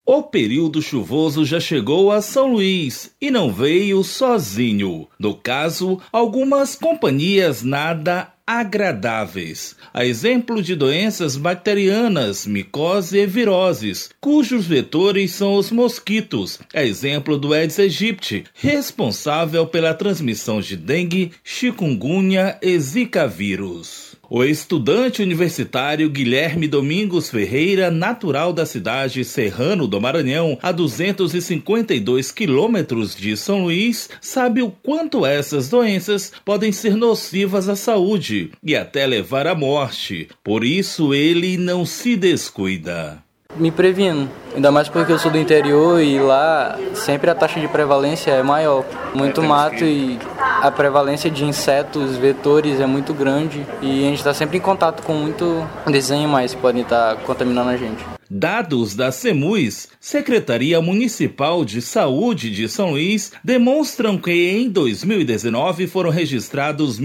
O período chuvoso já chegou a São Luís e não veio sozinho. No caso, algumas companhias nada agradáveis. A exemplo de doenças bacterianas, micose e viroses, cujos vetores são os mosquitos. A exemplo do Aedes aegypti, responsável pela transmissão de dengue, chikungunya e zika vírus. O estudante universitário Guilherme Domingos Ferreira, natural da cidade Serrano do Maranhão, a 252 quilômetros de São Luís, sabe o quanto essas doenças podem ser nocivas à saúde e até levar à morte. Por isso, ele não se descuida. Me previno, ainda mais porque eu sou do interior e lá sempre a taxa de prevalência é maior. Muito mato e a prevalência de insetos, vetores é muito grande e a gente está sempre em contato com muito desses animais que podem estar contaminando a gente. Dados da SEMUS, Secretaria Municipal de Saúde de São Luís, demonstram que em 2019 foram registrados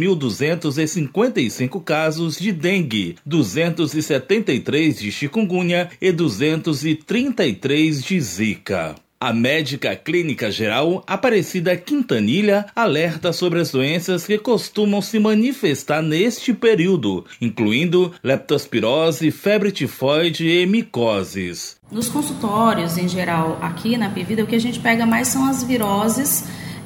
1.255 casos de dengue, 273 de chikungunya e 233 de zika. A médica clínica geral Aparecida Quintanilha alerta sobre as doenças que costumam se manifestar neste período, incluindo leptospirose, febre tifoide e micoses. Nos consultórios, em geral, aqui na Pevida, o que a gente pega mais são as viroses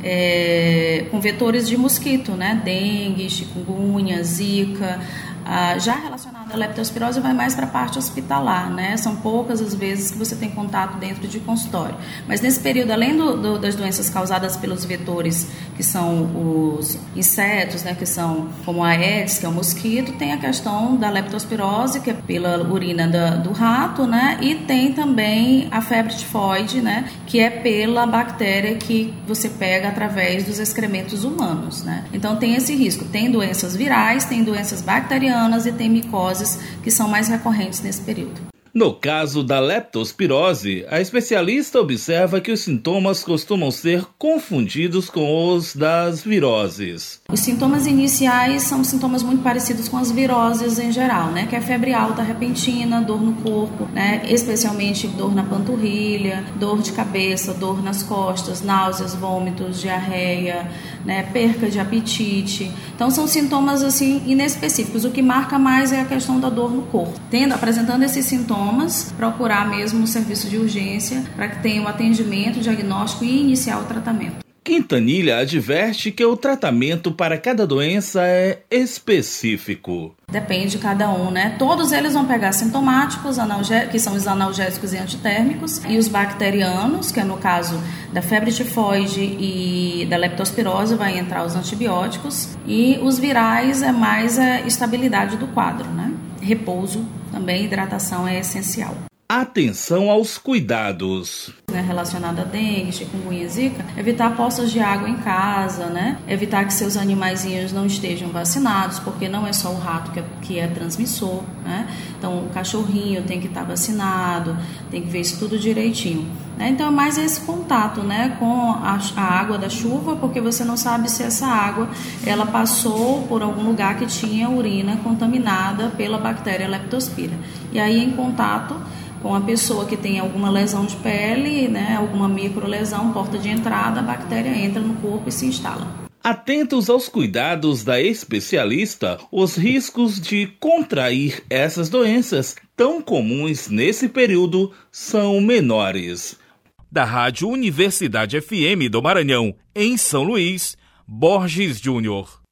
com vetores de mosquito, né? Dengue, chikungunya, zika. Já relacionado à leptospirose vai mais para a parte hospitalar, né? São poucas as vezes que você tem contato dentro de consultório. Mas nesse período, além das doenças causadas pelos vetores, que são os insetos, né? Que são como a Aedes, que é o mosquito, tem a questão da leptospirose, que é pela urina do rato, né? E tem também a febre tifoide, né? Que é pela bactéria que você pega através dos excrementos humanos, né? Então tem esse risco. Tem doenças virais, tem doenças bacterianas e tem micoses que são mais recorrentes nesse período. No caso da leptospirose, a especialista observa que os sintomas costumam ser confundidos com os das viroses. Os sintomas iniciais são sintomas muito parecidos com as viroses em geral, né? Que é febre alta repentina, dor no corpo, né? Especialmente dor na panturrilha, dor de cabeça, dor nas costas, náuseas, vômitos, diarreia, né? Perca de apetite. Então são sintomas assim inespecíficos. O que marca mais é a questão da dor no corpo. Apresentando esses sintomas, procurar mesmo um serviço de urgência para que tenha um atendimento, diagnóstico e iniciar o tratamento. Quintanilha adverte que o tratamento para cada doença é específico. Depende de cada um, né? Todos eles vão pegar sintomáticos, que são os analgésicos e antitérmicos, e os bacterianos, que é no caso da febre tifoide e da leptospirose, vai entrar os antibióticos, e os virais é mais a estabilidade do quadro, né? Repouso, também hidratação é essencial. Atenção aos cuidados. Relacionado a dengue, chikungunya e zika, evitar poças de água em casa, né? Evitar que seus animaizinhos não estejam vacinados, porque não é só o rato que é transmissor, né? Então o cachorrinho tem que estar vacinado, tem que ver isso tudo direitinho, né? Então é mais esse contato, né, com a água da chuva, porque você não sabe se essa água ela passou por algum lugar que tinha urina contaminada pela bactéria leptospira. E aí em contato com a pessoa que tem alguma lesão de pele, né, alguma microlesão, porta de entrada, a bactéria entra no corpo e se instala. Atentos aos cuidados da especialista, os riscos de contrair essas doenças tão comuns nesse período são menores. Da Rádio Universidade FM do Maranhão, em São Luís, Borges Júnior.